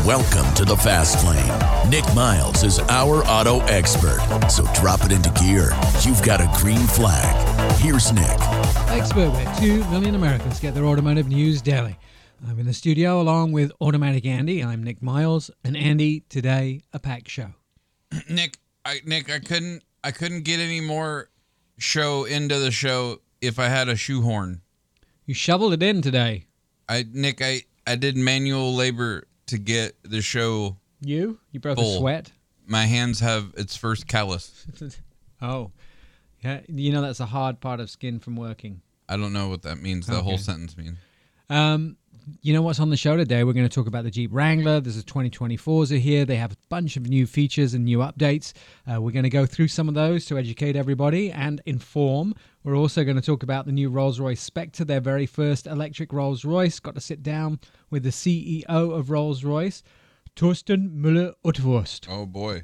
Welcome to the Fast Lane. Nick Miles is our auto expert, so drop it into gear. You've got a green flag. Here's Nick. Expert, where 2 million Americans get their automotive news daily. I'm in the studio along with Automatic Andy. I'm Nick Miles, and Andy, today, a packed show. Nick, I couldn't get any more show into the show if I had a shoehorn. You shoveled it in today. I did manual labor to get the show. You broke full. a sweat? My hands have its first callus. Oh. Yeah, you know that's a hard part of skin from working. I don't know what that means. That whole sentence means. You know what's on the show today? We're going to talk about the Jeep Wrangler. There's a 2024s are here. They have a bunch of new features and new updates. We're going to go through some of those to educate everybody and inform. We're also going to talk about the new Rolls-Royce Spectre, their very first electric Rolls-Royce. Got to sit down with the CEO of Rolls-Royce, Thorsten Müller-Utwurst. Oh boy,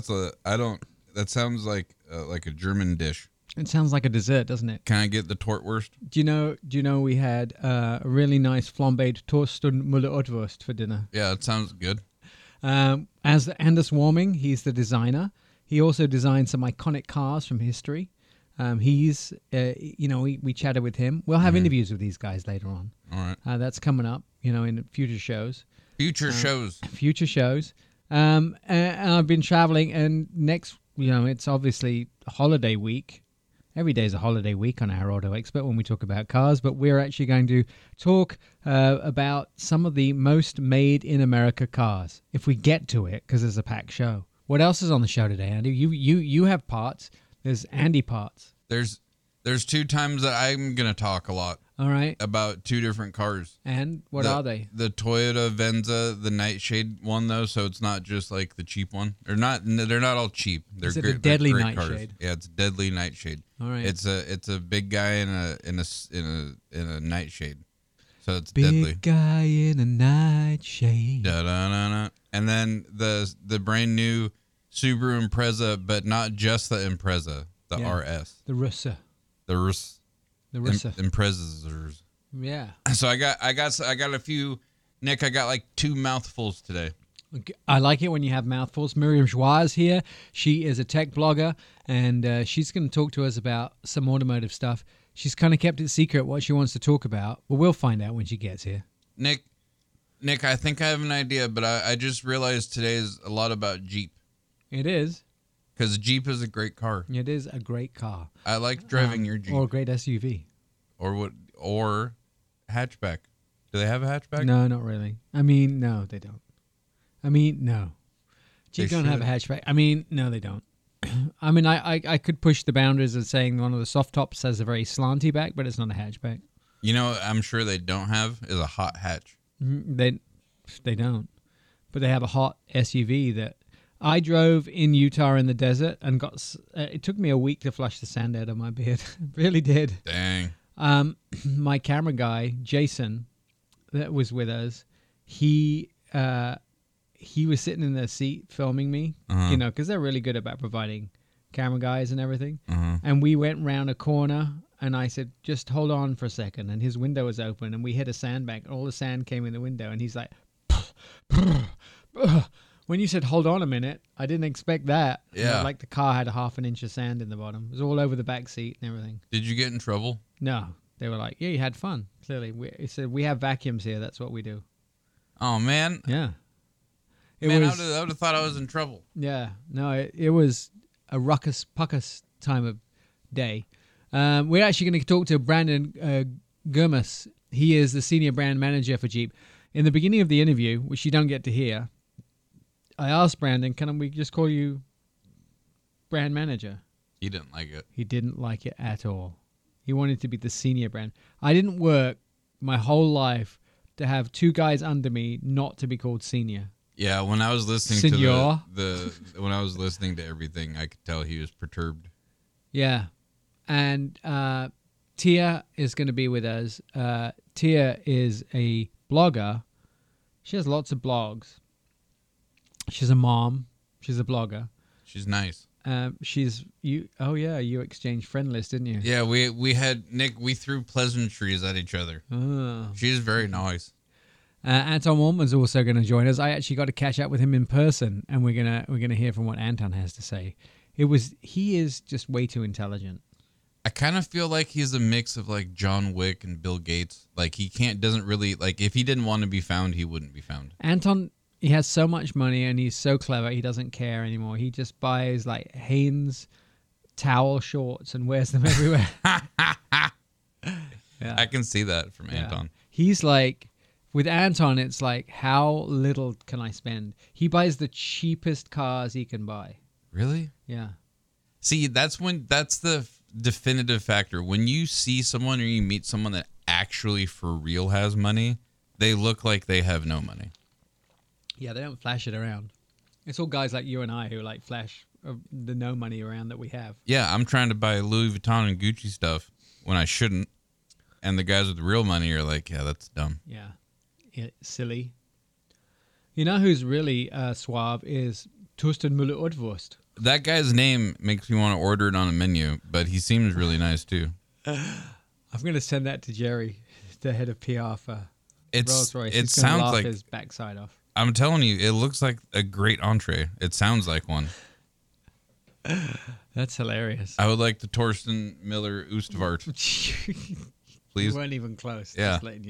that sounds like a German dish. It sounds like a dessert, doesn't it? Can I get the Tortwurst? Do you know we had a really nice flambéed Thorsten Müller-Utwurst for dinner? Yeah, it sounds good. As Anders Warming, he's the designer. He also designed some iconic cars from history. We chatted with him. We'll have interviews with these guys later on. All right. That's coming up, in future shows. Future shows. And I've been traveling, and next, it's obviously holiday week. Every day is a holiday week on our Auto Expert when we talk about cars, but we're actually going to talk about some of the most made in America cars, if we get to it, because there's a packed show. What else is on the show today, Andy? You have parts. There's Andy parts. There's 2 times that I'm gonna talk a lot. All right. About 2 different cars. And what are they? The Toyota Venza, the Nightshade one though, so it's not just like the cheap one. They're not all cheap. They're Is it great, a deadly great Nightshade? Cars. Yeah, it's a deadly Nightshade. All right. It's a big guy in a nightshade. So it's big deadly. Big guy in a nightshade. Da-da-da-da. And then the brand new Subaru Impreza, but not just the Impreza, the RS. The Russa. The Russa. Imprezas. Yeah. So I got a few, Nick. I got like 2 mouthfuls today. I like it when you have mouthfuls. Miriam Joie is here. She is a tech blogger, and she's going to talk to us about some automotive stuff. She's kind of kept it secret what she wants to talk about, but we'll find out when she gets here. Nick, I think I have an idea, but I just realized today is a lot about Jeep. It is. Because Jeep is a great car. It is a great car. I like driving your Jeep. Or a great SUV. Or hatchback. Do they have a hatchback? No, not really. I mean, no, they don't. I mean, no. Jeep don't have a hatchback. I mean, no, they don't. I mean, I could push the boundaries of saying one of the soft tops has a very slanty back, but it's not a hatchback. I'm sure they don't have is a hot hatch. They don't. But they have a hot SUV that I drove in Utah in the desert and it took me a week to flush the sand out of my beard. It really did. Dang. My camera guy, Jason, that was with us, he was sitting in the seat filming me, because they're really good about providing camera guys and everything. And we went round a corner, and I said, just hold on for a second. And his window was open, and we hit a sandbank. All the sand came in the window, and he's like, when you said, hold on a minute, I didn't expect that. Yeah. Like the car had a half an inch of sand in the bottom. It was all over the back seat and everything. Did you get in trouble? No. They were like, yeah, you had fun. Clearly. He said, we have vacuums here. That's what we do. Oh, man. Yeah. I would have thought I was in trouble. Yeah. No, it was a puckus time of day. We're actually going to talk to Brandon Gurmas. He is the senior brand manager for Jeep. In the beginning of the interview, which you don't get to hear, I asked Brandon, can we just call you brand manager? He didn't like it. He didn't like it at all. He wanted to be the senior brand. I didn't work my whole life to have 2 guys under me not to be called senior. Yeah, when I was listening Senor. to when I was listening to everything, I could tell he was perturbed. Yeah. And Tia is going to be with us. Tia is a blogger. She has lots of blogs. She's a mom. She's a blogger. She's nice. You exchanged friend list, didn't you? Yeah, we had Nick. We threw pleasantries at each other. Oh. She's very nice. Anton Waldman's also going to join us. I actually got to catch up with him in person, and we're gonna hear from what Anton has to say. He is just way too intelligent. I kind of feel like he's a mix of like John Wick and Bill Gates. Like doesn't really like if he didn't want to be found, he wouldn't be found. Anton, he has so much money and he's so clever. He doesn't care anymore. He just buys like Hanes towel shorts and wears them everywhere. Yeah. I can see that from Anton. He's like, with Anton, it's like, how little can I spend? He buys the cheapest cars he can buy. Really? Yeah. See, that's the definitive factor. When you see someone or you meet someone that actually for real has money, they look like they have no money. Yeah, they don't flash it around. It's all guys like you and I who like flash the no money around that we have. Yeah, I'm trying to buy Louis Vuitton and Gucci stuff when I shouldn't. And the guys with the real money are like, yeah, that's dumb. Yeah, silly. You know who's really suave is Thorsten Müller-Ottwurst. That guy's name makes me want to order it on a menu, but he seems really nice too. I'm going to send that to Jerry, the head of PR for Rolls-Royce. It sounds laugh like his backside off. I'm telling you, it looks like a great entree. It sounds like one. That's hilarious. I would like the Thorsten Miller Oostvaart. Please. You weren't even close. Yeah. Just letting you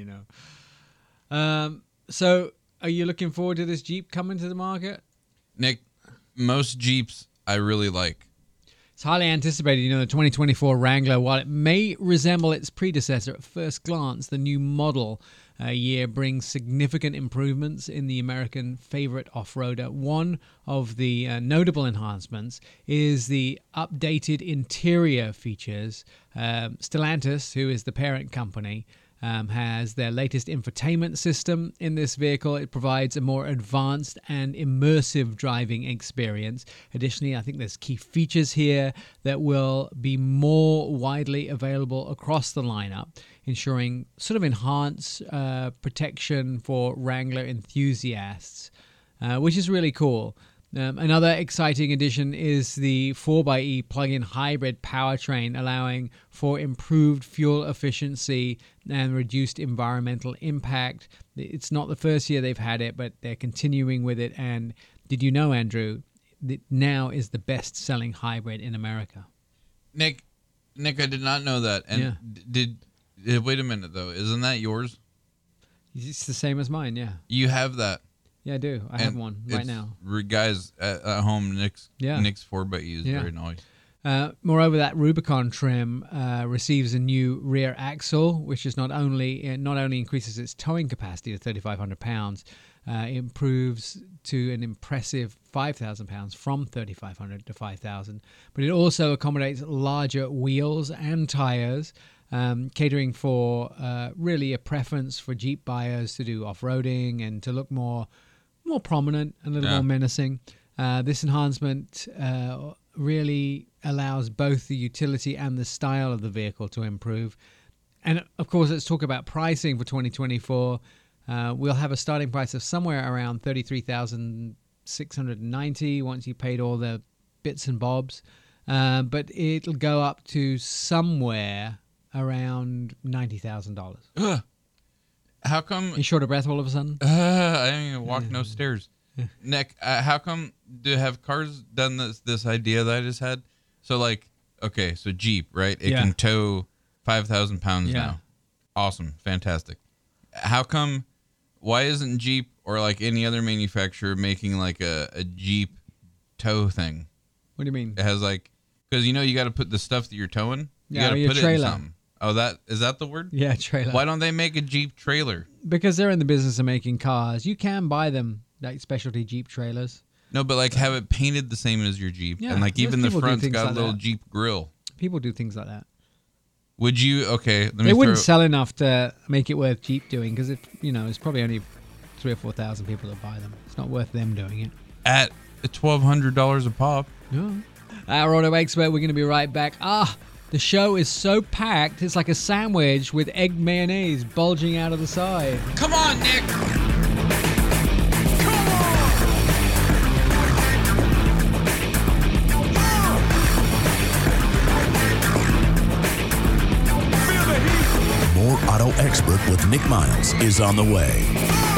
know. So, are you looking forward to this Jeep coming to the market? Nick, most Jeeps I really like. It's highly anticipated, the 2024 Wrangler. While it may resemble its predecessor at first glance, the new model year brings significant improvements in the American favorite off-roader. One of the notable enhancements is the updated interior features. Stellantis, who is the parent company, has their latest infotainment system in this vehicle. It provides a more advanced and immersive driving experience. Additionally, I think there's key features here that will be more widely available across the lineup, ensuring sort of enhanced protection for Wrangler enthusiasts, which is really cool. Another exciting addition is the 4xe plug-in hybrid powertrain, allowing for improved fuel efficiency and reduced environmental impact. It's not the first year they've had it, but they're continuing with it. And did you know, Andrew, that now is the best-selling hybrid in America? Nick, I did not know that. And yeah. Wait a minute, though. Isn't that yours? It's the same as mine, yeah. You have that. Yeah, I do. I have one right now. Guys at home, Nick's 4xe is very nice. Moreover, that Rubicon trim receives a new rear axle, which not only increases its towing capacity to 3,500 pounds, improves to an impressive 5,000 pounds from 3,500 to 5,000. But it also accommodates larger wheels and tires, catering for really a preference for Jeep buyers to do off-roading and to look more prominent and a little more menacing. This enhancement really allows both the utility and the style of the vehicle to improve. And of course, let's talk about pricing for 2024. We'll have a starting price of somewhere around $33,690 once you paid all the bits and bobs. But it'll go up to somewhere around $90,000. How come? You short of breath all of a sudden? I didn't even walk no stairs. Nick, how come have cars done this idea that I just had? So so Jeep, right? It can tow 5,000 pounds now. Awesome. Fantastic. How come, why isn't Jeep or like any other manufacturer making like a Jeep tow thing? What do you mean? It has because you got to put the stuff that you're towing. You got to put trailer. it in something. Oh, is that the word? Yeah, trailer. Why don't they make a Jeep trailer? Because they're in the business of making cars. You can buy them, like specialty Jeep trailers. No, but have it painted the same as your Jeep. Yeah, and even the front's got a little that. Jeep grill. People do things like that. Would you, okay. They wouldn't sell enough to make it worth Jeep doing because it's probably only 3,000 or 4,000 people that buy them. It's not worth them doing it. At $1,200 a pop. No. Our auto expert, we're going to be right back. The show is so packed, it's like a sandwich with egg mayonnaise bulging out of the side. Come on, Nick! More Auto Expert with Nick Miles is on the way.